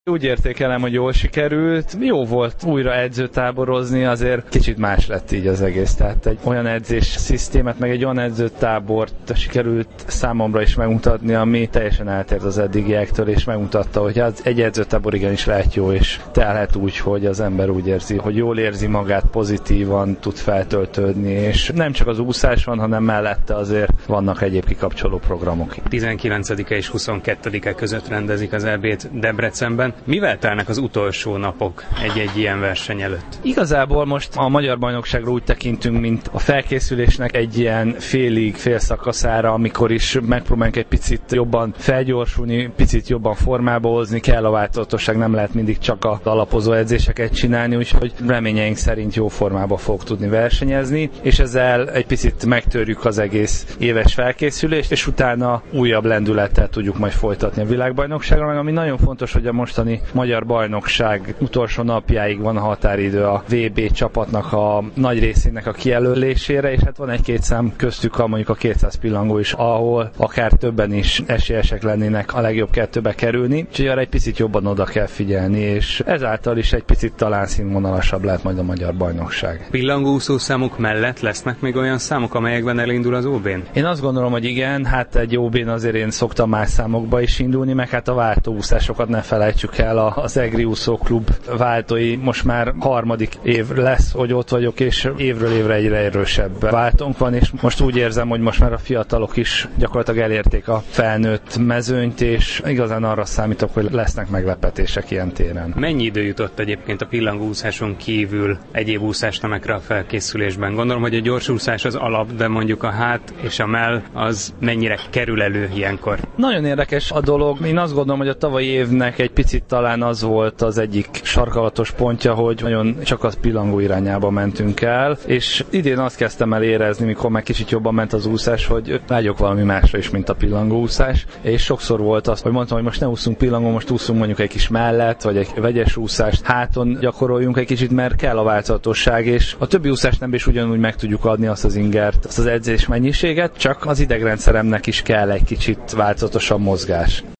Úgy értékelem, hogy jól sikerült. Jó volt újra edzőtáborozni, azért kicsit más lett így az egész. Tehát egy olyan edzés szisztémet, meg egy olyan edzőtábort sikerült számomra is megmutatni, ami teljesen eltért az eddigiektől, és megmutatta, hogy egy edzőtábor igenis lehet jó, és telhet úgy, hogy az ember úgy érzi, hogy jól érzi magát, pozitívan tud feltöltődni, és nem csak az úszás van, hanem mellette azért vannak egyéb kikapcsoló programok. 19-e és 22-e között rendezik az EB-t Debrecenben. Mivel telnek az utolsó napok egy-egy ilyen verseny előtt? Igazából most a magyar bajnokságra úgy tekintünk, mint a felkészülésnek egy ilyen fél szakaszára, amikor is megpróbálunk egy picit jobban felgyorsulni, picit jobban formába hozni, kell a változatosság, nem lehet mindig csak az alapozó edzéseket csinálni, úgyhogy reményeink szerint jó formába fog tudni versenyezni, és ezzel egy picit megtörjük az egész éves felkészülést, és utána újabb lendülettel tudjuk majd folytatni a világbajnokságra, ami nagyon fontos, hogy a mostani magyar bajnokság utolsó napjáig van a határidő a VB csapatnak a nagy részének a kijelölésére, és hát van egy-két szám köztük mondjuk a 200 pillangó is, ahol akár többen is esélyesek lennének a legjobb kettőbe kerülni, úgyhogy arra egy picit jobban oda kell figyelni, és ezáltal is egy picit talán színvonalasabb lehet majd a magyar bajnokság. Pillangóúszó számok mellett lesznek még olyan számok, amelyekben elindul az OB-n? Én azt gondolom, hogy igen, hát egy OB-n azért én szoktam más számokba is indulni, meg hát a váltóúszásokat ne felejtsük el, az Egri Úszó Klub váltói most már harmadik év lesz, hogy ott vagyok, és évről évre egyre erősebb váltónk van, és most úgy érzem, hogy most már a fiatalok is gyakorlatilag elérték a felnőtt mezőnyt, és igazán arra számítok, hogy lesznek meglepetések ilyen téren. Mennyi idő jutott egyébként a pillangóúszáson kívül egyéb úszásnemekre a felkészülésben? Gondolom, hogy a gyorsúszás az alap, de mondjuk a hát és a mell az mennyire kerül elő ilyenkor? Nagyon érdekes a dolog. Én azt gondolom, hogy a tavalyi évnek egy picit talán az volt az egyik sarkalatos pontja, hogy nagyon csak az pillangó irányába mentünk el, és idén azt kezdtem el érezni, mikor meg kicsit jobban ment az úszás, hogy vágyok valami másra is, mint a pillangóúszás, és sokszor volt az, hogy mondtam, hogy most ne úszunk pillangó, most úszunk mondjuk egy kis mellett, vagy egy vegyes úszást, háton gyakoroljunk egy kicsit, mert kell a változatosság, és a többi úszás nem is ugyanúgy meg tudjuk adni azt az ingert, azt az edzés mennyiséget, csak az idegrendszeremnek is kell egy kicsit változatosabb mozgás.